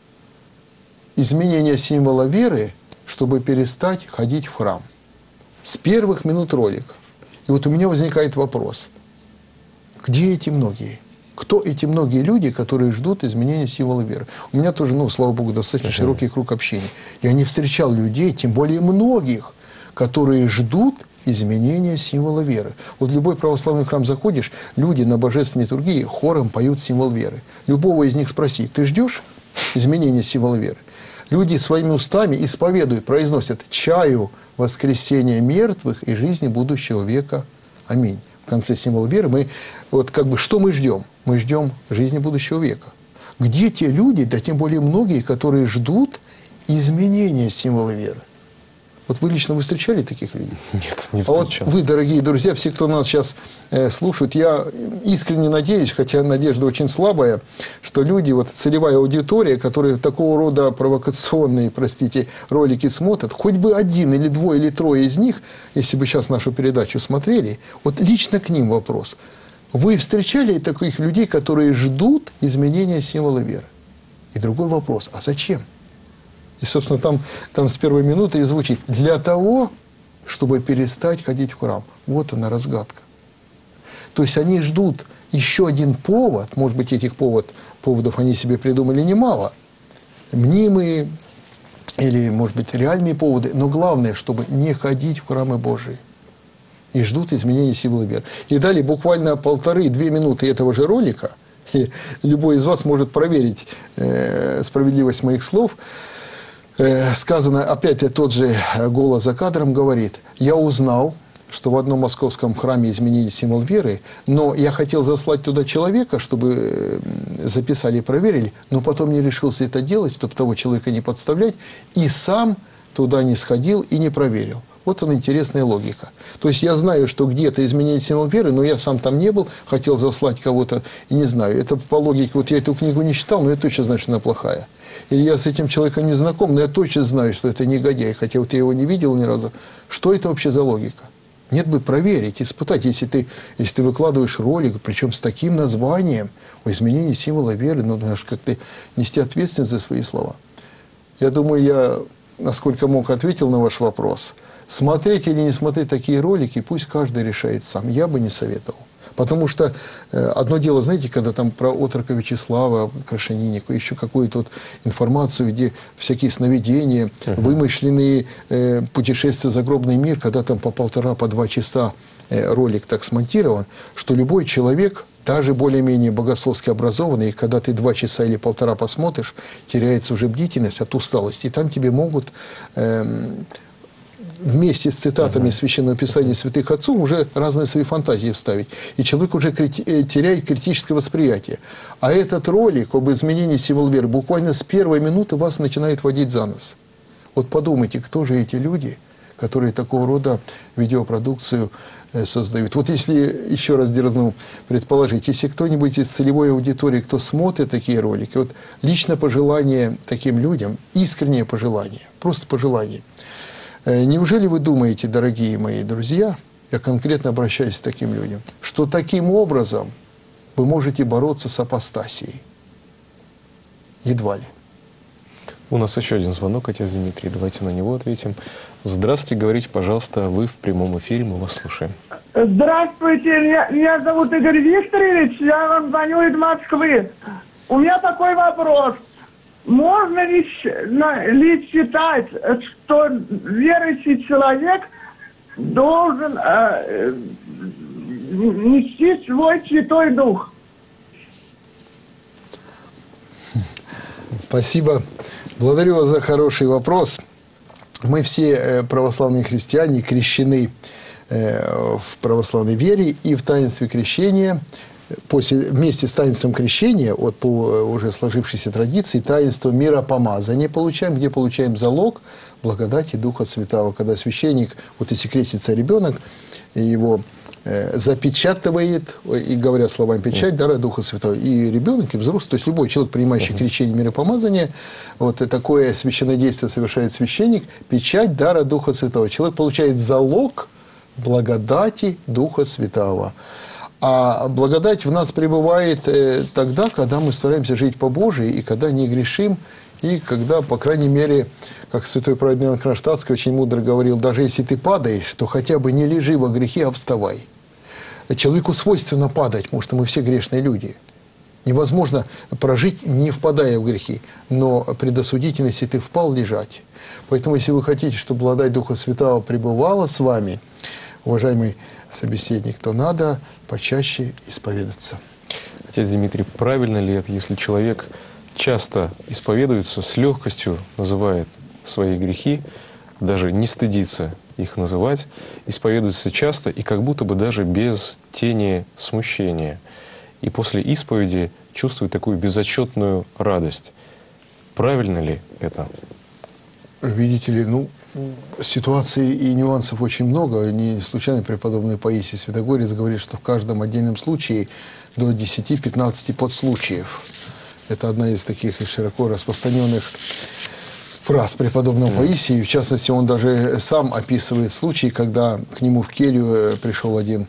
изменения символа веры, чтобы перестать ходить в храм. С первых минут ролика. И вот у меня возникает вопрос. Где эти многие? Кто эти многие люди, которые ждут изменения символа веры? У меня тоже, ну, слава Богу, достаточно широкий круг общения. Я не встречал людей, тем более многих, которые ждут изменения символа веры. Вот в любой православный храм заходишь, люди на божественной литургии хором поют символ веры. Любого из них спроси: ты ждешь изменения символа веры? Люди своими устами исповедуют, произносят: чаю воскресения мертвых и жизни будущего века. Аминь. В конце символа веры мы, вот как бы, что мы ждем? Мы ждем жизни будущего века. Где те люди, да тем более многие, которые ждут изменения символа веры? Вот вы лично вы встречали таких людей? Нет, не встречал. А вот вы, дорогие друзья, все, кто нас сейчас э, слушают, я искренне надеюсь, хотя надежда очень слабая, что люди, вот целевая аудитория, которые такого рода провокационные, простите, ролики смотрят, хоть бы один или двое или трое из них, если бы сейчас нашу передачу смотрели, вот лично к ним вопрос. Вы встречали таких людей, которые ждут изменения символа веры? И другой вопрос: а зачем? И, собственно, там, там с первой минуты и звучит: для того, чтобы перестать ходить в храм. Вот она разгадка. То есть они ждут еще один повод, может быть, этих повод, поводов они себе придумали немало, мнимые или, может быть, реальные поводы, но главное, чтобы не ходить в храмы Божии. И ждут изменения символа веры. И далее буквально полторы-две минуты этого же ролика, и любой из вас может проверить э, справедливость моих слов, э, сказано, опять тот же голос за кадром говорит: я узнал, что в одном московском храме изменили символ веры, но я хотел заслать туда человека, чтобы записали и проверили, но потом не решился это делать, чтобы того человека не подставлять, и сам туда не сходил и не проверил. Вот она интересная логика. То есть я знаю, что где-то изменение символа веры, но я сам там не был, хотел заслать кого-то и не знаю. Это по логике, вот я эту книгу не читал, но я точно знаю, что она плохая. Или я с этим человеком не знаком, но я точно знаю, что это негодяй, хотя вот я его не видел ни разу. Что это вообще за логика? Нет бы проверить, испытать, если ты, если ты выкладываешь ролик, причем с таким названием о изменении символа веры, ну, знаешь, как ты нести ответственность за свои слова. Я думаю, я, насколько мог, ответил на ваш вопрос. Смотреть или не смотреть такие ролики, пусть каждый решает сам. Я бы не советовал. Потому что э, одно дело, знаете, когда там про отрока Вячеслава, Крашенинника, еще какую-то вот информацию, где всякие сновидения, uh-huh. вымышленные э, путешествия в загробный мир, когда там по полтора, по два часа э, ролик так смонтирован, что любой человек, даже более-менее богословски образованный, когда ты два часа или полтора посмотришь, теряется уже бдительность от усталости. И там тебе могут... Э, вместе с цитатами uh-huh. Священного Писания святых отцов уже разные свои фантазии вставить. И человек уже крити- теряет критическое восприятие. А этот ролик об изменении символа веры буквально с первой минуты вас начинает водить за нос. Вот подумайте, кто же эти люди, которые такого рода видеопродукцию э, создают. Вот если, еще раз дерзну предположить, если кто-нибудь из целевой аудитории, кто смотрит такие ролики, вот лично пожелание таким людям, искреннее пожелание, просто пожелание. Неужели вы думаете, дорогие мои друзья, я конкретно обращаюсь к таким людям, что таким образом вы можете бороться с апостасией? Едва ли. У нас еще один звонок, отец Дмитрий. Давайте на него ответим. Здравствуйте, говорите, пожалуйста, вы в прямом эфире, мы вас слушаем. Здравствуйте, меня, меня зовут Игорь Викторович, я вам звоню из Москвы. У меня такой вопрос. Можно ли, ли считать, что верующий человек должен э, нести свой Святой Дух? Спасибо. Благодарю вас за хороший вопрос. Мы все православные христиане крещены в православной вере и в таинстве крещения. После, вместе с таинством крещения, вот по уже сложившейся традиции, таинство миропомазания получаем, где получаем залог благодати Духа Святого. Когда священник, вот если крестится ребенок, его э, запечатывает, и говоря словами печать, дара Духа Святого. И ребенок, и взрослый, то есть любой человек, принимающий крещение миропомазания, вот такое священное действие совершает священник, печать дара Духа Святого. Человек получает залог благодати Духа Святого. А благодать в нас пребывает э, тогда, когда мы стараемся жить по Божии, и когда не грешим, и когда, по крайней мере, как святой праведный Иоанн Кронштадтский очень мудро говорил, даже если ты падаешь, то хотя бы не лежи во грехе, а вставай. Человеку свойственно падать, потому что мы все грешные люди. Невозможно прожить, не впадая в грехи, но предосудительно, если ты впал, лежать. Поэтому, если вы хотите, чтобы благодать Духа Святого пребывала с вами, уважаемый собеседник, то надо почаще исповедаться. Отец Дмитрий, правильно ли это, если человек часто исповедуется, с легкостью называет свои грехи, даже не стыдится их называть, исповедуется часто и как будто бы даже без тени смущения, и после исповеди чувствует такую безотчетную радость? Правильно ли это? Видите ли, ну, ситуаций и нюансов очень много. Не случайно преподобный Паисий Святогорец говорит, что в каждом отдельном случае до десяти-пятнадцати подслучаев. Это одна из таких широко распространенных фраз преподобного Паисия. В частности, он даже сам описывает случай, когда к нему в келью пришел один,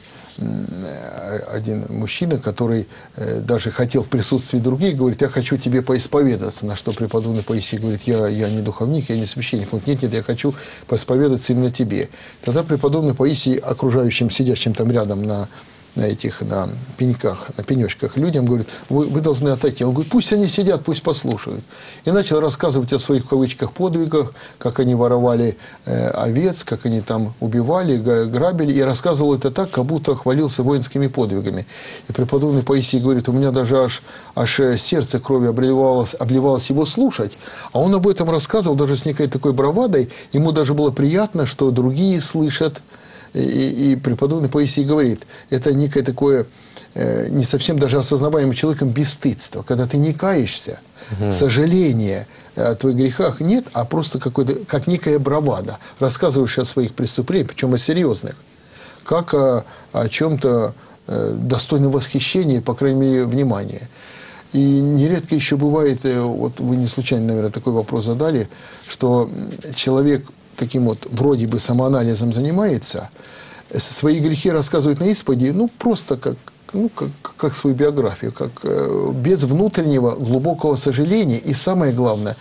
один мужчина, который даже хотел в присутствии других, говорит, я хочу тебе поисповедаться. На что преподобный Паисий говорит, я, я не духовник, я не священник. Он говорит, нет, нет, я хочу поисповедаться именно тебе. Тогда преподобный Паисий окружающим, сидящим там рядом на на этих, на пеньках, на пенечках людям, говорит, вы, вы должны отойти. Он говорит, пусть они сидят, пусть послушают. И начал рассказывать о своих, в кавычках, подвигах, как они воровали э, овец, как они там убивали, грабили, и рассказывал это так, как будто хвалился воинскими подвигами. И преподобный Паисий говорит, у меня даже аж, аж сердце кровью обливалось, обливалось его слушать. А он об этом рассказывал даже с некой такой бравадой, ему даже было приятно, что другие слышат. И, и преподобный Паисий говорит, это некое такое, э, не совсем даже осознаваемое человеком бесстыдство, когда ты не каешься, угу. сожаления о твоих грехах нет, а просто какой-то, как некая бравада. Рассказываешь о своих преступлениях, причем о серьезных, как о, о чем-то э, достойном восхищения, по крайней мере, внимания. И нередко еще бывает, вот вы не случайно, наверное, такой вопрос задали, что человек таким вот вроде бы самоанализом занимается, свои грехи рассказывает на исповеди, ну, просто как, ну, как, как свою биографию, как, без внутреннего глубокого сожаления и, самое главное,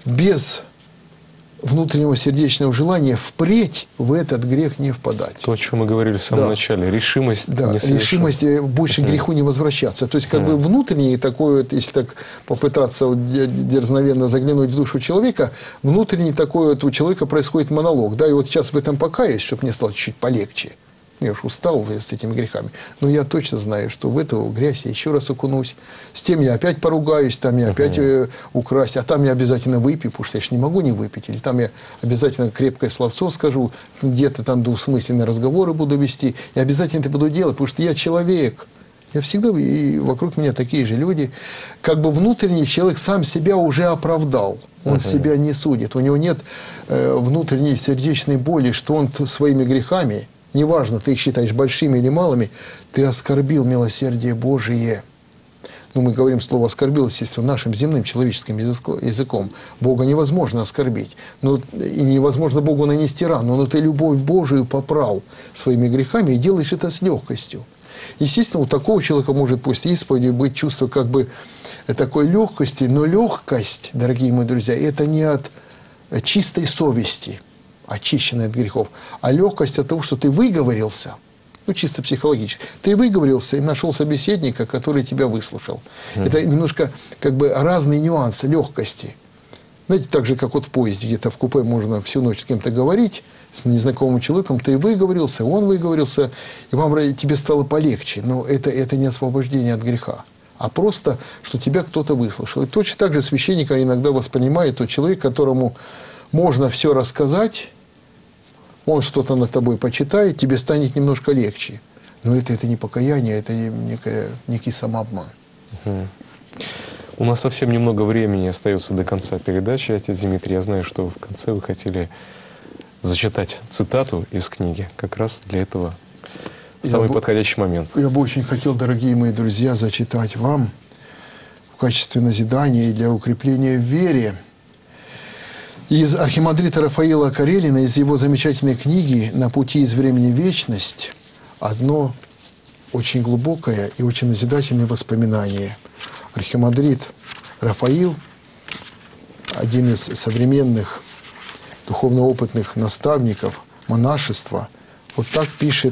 без внутреннего сердечного желания впредь в этот грех не впадать. То, о чем мы говорили в самом да. начале. Решимость да, не совершать. Решимость больше к греху не возвращаться. То есть, как бы внутренний такой вот, если так попытаться вот дерзновенно заглянуть в душу человека, внутренний такой вот у человека происходит монолог. Да, и вот сейчас в этом покаюсь, чтобы мне стало чуть полегче. Я уж устал с этими грехами. Но я точно знаю, что в эту грязь я еще раз окунусь. С тем я опять поругаюсь, там я опять uh-huh. украсть, а там я обязательно выпью, потому что я же не могу не выпить. Или там я обязательно крепкое словцо скажу, где-то там двусмысленные разговоры буду вести. И обязательно это буду делать, потому что я человек. Я всегда, и вокруг меня такие же люди. Как бы внутренний человек сам себя уже оправдал. Он uh-huh. себя не судит. У него нет э, внутренней сердечной боли, что он своими грехами... Неважно, ты их считаешь большими или малыми, ты оскорбил милосердие Божие. Ну, мы говорим слово «оскорбил», естественно, нашим земным человеческим языком. Бога невозможно оскорбить. Но, и невозможно Богу нанести рану. Но ты любовь Божию поправ своими грехами и делаешь это с легкостью. Естественно, у такого человека может после исповеди быть чувство как бы такой легкости. Но легкость, дорогие мои друзья, это не от чистой совести, очищенный от грехов, а легкость от того, что ты выговорился, ну, чисто психологически, ты выговорился и нашел собеседника, который тебя выслушал. Mm-hmm. Это немножко как бы разные нюансы легкости. Знаете, так же, как вот в поезде, где-то в купе можно всю ночь с кем-то говорить, с незнакомым человеком, ты выговорился, он выговорился, и вам, тебе стало полегче. Но это, это не освобождение от греха, а просто, что тебя кто-то выслушал. И точно так же священника иногда воспринимает тот человек, которому можно все рассказать, он что-то над тобой почитает, тебе станет немножко легче. Но это, это не покаяние, это некое, некий самообман. Угу. У нас совсем немного времени остается до конца передачи, отец Дмитрий. Я знаю, что в конце вы хотели зачитать цитату из книги. Как раз для этого самый я подходящий момент. Я бы очень хотел, дорогие мои друзья, зачитать вам в качестве назидания и для укрепления в вере из архимандрита Рафаила Карелина, из его замечательной книги «На пути из времени в вечность», одно очень глубокое и очень назидательное воспоминание. Архимандрит Рафаил, один из современных духовно-опытных наставников монашества, вот так пишет: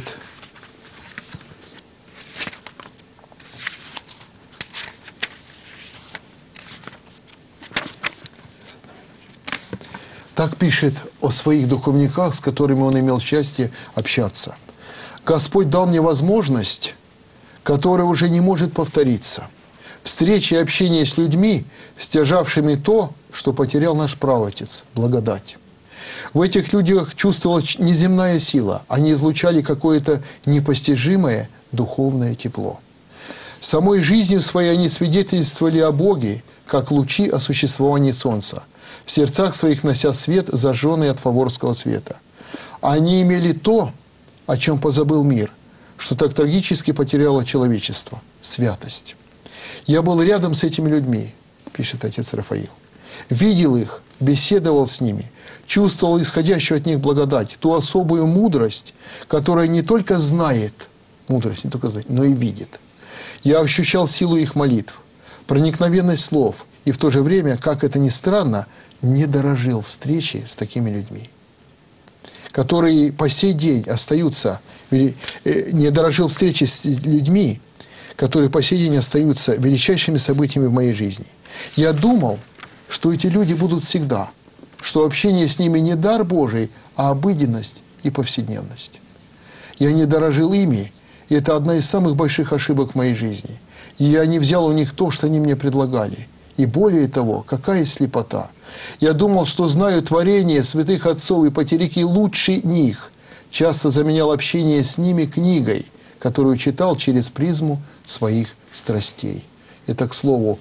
Так пишет о своих духовниках, с которыми он имел счастье общаться. «Господь дал мне возможность, которая уже не может повториться. Встречи и общение с людьми, стяжавшими то, что потерял наш праотец, благодать. В этих людях чувствовалась неземная сила. Они излучали какое-то непостижимое духовное тепло. Самой жизнью своей они свидетельствовали о Боге, как лучи о существовании солнца, в сердцах своих нося свет, зажженный от фаворского света. Они имели то, о чем позабыл мир, что так трагически потеряло человечество – святость. Я был рядом с этими людьми, пишет отец Рафаил. Видел их, беседовал с ними, чувствовал исходящую от них благодать, ту особую мудрость, которая не только знает, мудрость не только знает, но и видит. Я ощущал силу их молитв, проникновенность слов, и в то же время, как это ни странно, не дорожил встречи с такими людьми, которые по сей день остаются, не дорожил встречи с людьми, которые по сей день остаются величайшими событиями в моей жизни. Я думал, что эти люди будут всегда, что общение с ними не дар Божий, а обыденность и повседневность. Я не дорожил ими, и это одна из самых больших ошибок в моей жизни. И я не взял у них то, что они мне предлагали. И более того, какая слепота. Я думал, что знаю творение святых отцов и потеряки лучше них. Часто заменял общение с ними книгой, которую читал через призму своих страстей. Это, к слову,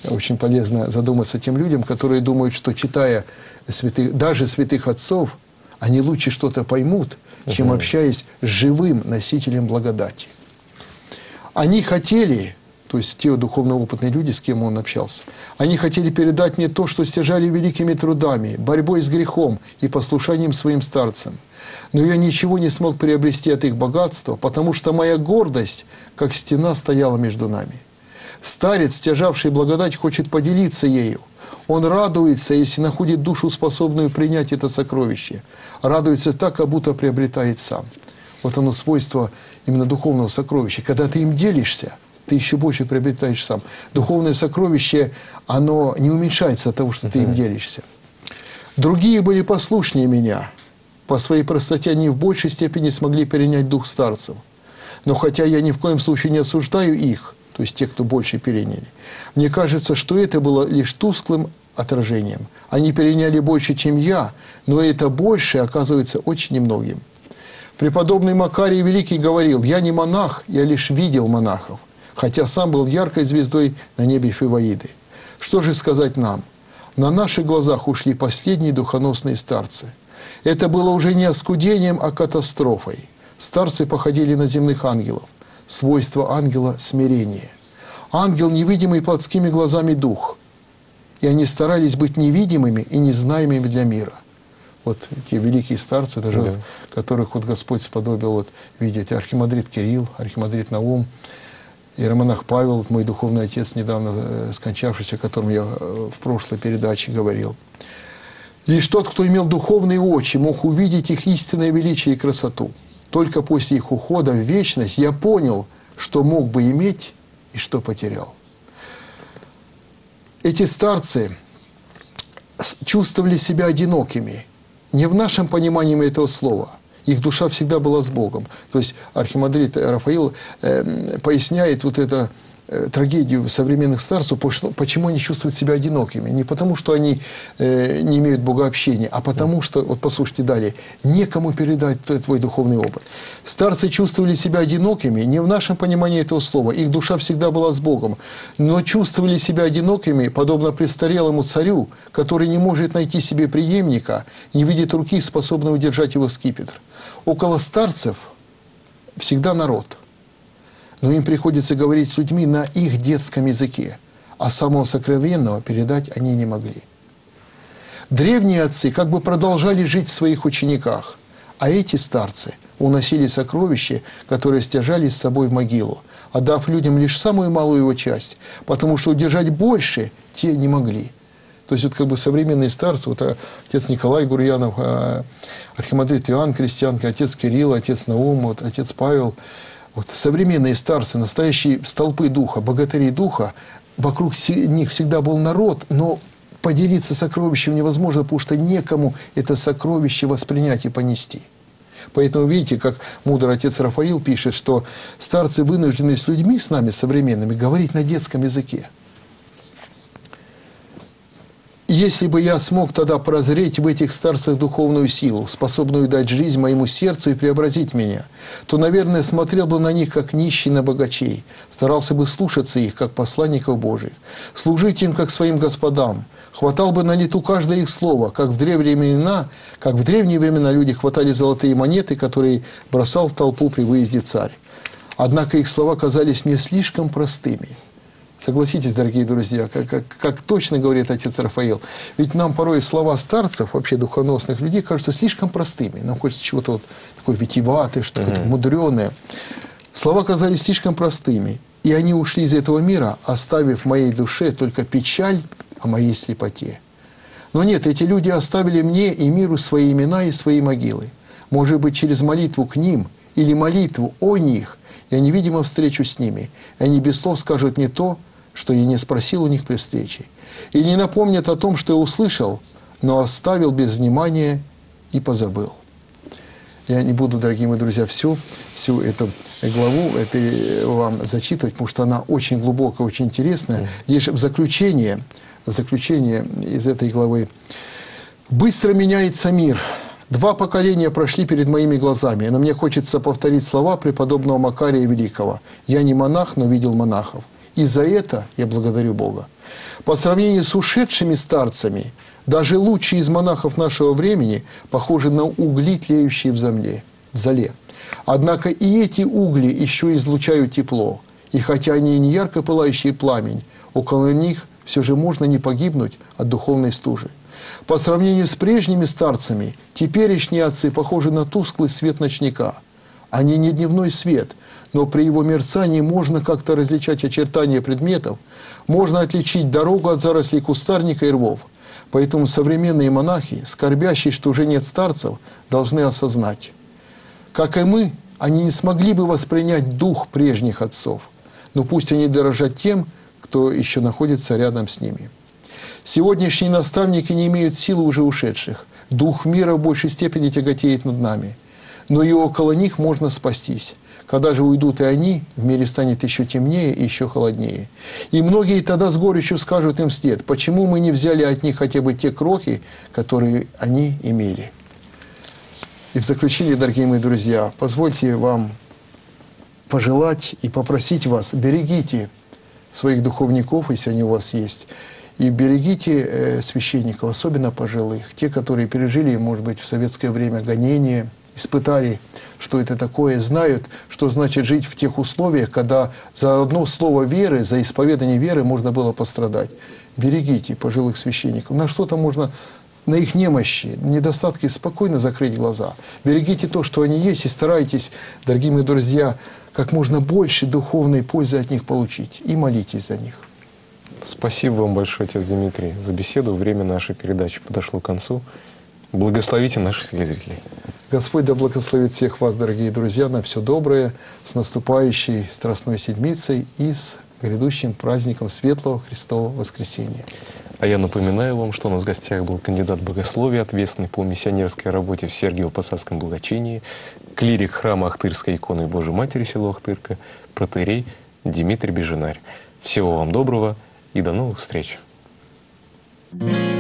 очень полезно задуматься тем людям, которые думают, что, читая святых, даже святых отцов, они лучше что-то поймут, чем угу. общаясь с живым носителем благодати. Они хотели, то есть те духовно опытные люди, с кем он общался, они хотели передать мне то, что стяжали великими трудами, борьбой с грехом и послушанием своим старцам. Но я ничего не смог приобрести от их богатства, потому что моя гордость, как стена, стояла между нами. Старец, стяжавший благодать, хочет поделиться ею. Он радуется, если находит душу, способную принять это сокровище. Радуется так, как будто приобретает сам. Вот оно свойство именно духовного сокровища. Когда ты им делишься, ты еще больше приобретаешь сам. Духовное сокровище, оно не уменьшается от того, что ты им делишься. Другие были послушнее меня. По своей простоте они в большей степени смогли перенять дух старцев. Но хотя я ни в коем случае не осуждаю их, то есть тех, кто больше переняли, мне кажется, что это было лишь тусклым отражением. Они переняли больше, чем я, но это больше оказывается очень немногим. Преподобный Макарий Великий говорил: «Я не монах, я лишь видел монахов», хотя сам был яркой звездой на небе Фиваиды. Что же сказать нам? На наших глазах ушли последние духоносные старцы. Это было уже не оскудением, а катастрофой. Старцы походили на земных ангелов. Свойство ангела – смирение. Ангел – невидимый плотскими глазами дух. И они старались быть невидимыми и незнаемыми для мира. Вот те великие старцы, даже да. вот, которых вот Господь сподобил вот, видеть. Архимандрит Кирилл, архимандрит Наум, иеромонах Павел, вот мой духовный отец, недавно скончавшийся, о котором я в прошлой передаче говорил. Лишь тот, кто имел духовные очи, мог увидеть их истинное величие и красоту. Только после их ухода в вечность я понял, что мог бы иметь и что потерял. Эти старцы чувствовали себя одинокими. Не в нашем понимании этого слова. Их душа всегда была с Богом. То есть архимандрит Рафаил э, поясняет вот это трагедию современных старцев, почему они чувствуют себя одинокими. Не потому, что они э, не имеют богообщения, а потому что, вот послушайте далее, некому передать твой духовный опыт. Старцы чувствовали себя одинокими, не в нашем понимании этого слова. Их душа всегда была с Богом. Но чувствовали себя одинокими, подобно престарелому царю, который не может найти себе преемника, не видит руки, способной удержать его скипетр. Около старцев всегда народ. Но им приходится говорить с людьми на их детском языке, а самого сокровенного передать они не могли. Древние отцы как бы продолжали жить в своих учениках, а эти старцы уносили сокровища, которые стяжали с собой в могилу, отдав людям лишь самую малую его часть, потому что удержать больше те не могли. То есть вот как бы современные старцы, вот отец Николай Гурьянов, архимандрит Иоанн Крестьянский, отец Кирилл, отец Наум, вот, отец Павел, вот современные старцы, настоящие столпы духа, богатыри духа, вокруг них всегда был народ, но поделиться сокровищем невозможно, потому что некому это сокровище воспринять и понести. Поэтому видите, как мудрый отец Рафаил пишет, что старцы вынуждены с людьми, с нами современными, говорить на детском языке. Если бы я смог тогда прозреть в этих старцах духовную силу, способную дать жизнь моему сердцу и преобразить меня, то, наверное, смотрел бы на них, как нищий на богачей, старался бы слушаться их, как посланников Божьих, служить им, как своим господам, хватал бы на лету каждое их слово, как в древние времена, как в древние времена люди хватали золотые монеты, которые бросал в толпу при выезде царь. Однако их слова казались мне слишком простыми. Согласитесь, дорогие друзья, как, как, как точно говорит отец Рафаил. Ведь нам порой слова старцев, вообще духоносных людей, кажутся слишком простыми. Нам хочется чего-то вот такое витиеватое, что-то uh-huh. мудреное. Слова казались слишком простыми. И они ушли из этого мира, оставив в моей душе только печаль о моей слепоте. Но нет, эти люди оставили мне и миру свои имена и свои могилы. Может быть, через молитву к ним или молитву о них я невидимо встречу с ними. И они без слов скажут не то, что я не спросил у них при встрече. И не напомнят о том, что я услышал, но оставил без внимания и позабыл. Я не буду, дорогие мои друзья, всю, всю эту главу вам зачитывать, потому что она очень глубокая, очень интересная. Лишь в заключение, в заключение из этой главы. «Быстро меняется мир. Два поколения прошли перед моими глазами, но мне хочется повторить слова преподобного Макария Великого. Я не монах, но видел монахов. И за это я благодарю Бога. По сравнению с ушедшими старцами, даже лучшие из монахов нашего времени похожи на угли, тлеющие в земле, в золе. Однако и эти угли еще излучают тепло. И хотя они и не ярко пылающий пламень, около них все же можно не погибнуть от духовной стужи. По сравнению с прежними старцами, теперешние отцы похожи на тусклый свет ночника. Они не дневной свет, но при его мерцании можно как-то различать очертания предметов, можно отличить дорогу от зарослей кустарника и рвов. Поэтому современные монахи, скорбящие, что уже нет старцев, должны осознать. Как и мы, они не смогли бы воспринять дух прежних отцов, но пусть они дорожат тем, кто еще находится рядом с ними. Сегодняшние наставники не имеют силы уже ушедших. Дух мира в большей степени тяготеет над нами. Но и около них можно спастись. Когда же уйдут и они, в мире станет еще темнее и еще холоднее. И многие тогда с горечью скажут им вслед, почему мы не взяли от них хотя бы те крохи, которые они имели. И в заключение, дорогие мои друзья, позвольте вам пожелать и попросить вас, берегите своих духовников, если они у вас есть, и берегите э, священников, особенно пожилых, те, которые пережили, может быть, в советское время гонения, испытали, что это такое, знают, что значит жить в тех условиях, когда за одно слово веры, за исповедание веры можно было пострадать. Берегите пожилых священников. На что-то можно, на их немощи, недостатки спокойно закрыть глаза. Берегите то, что они есть, и старайтесь, дорогие мои друзья, как можно больше духовной пользы от них получить. И молитесь за них. Спасибо вам большое, отец Дмитрий, за беседу. Время нашей передачи подошло к концу. Благословите наших телезрителей. Господь да благословит всех вас, дорогие друзья, на все доброе, с наступающей Страстной Седмицей и с грядущим праздником Светлого Христового Воскресения. А я напоминаю вам, что у нас в гостях был кандидат богословия, ответственный по миссионерской работе в Сергиево-Посадском благочинии, клирик храма Ахтырской иконы Божией Матери село Ахтырка, протоиерей Дмитрий Беженарь. Всего вам доброго и до новых встреч! Thank you.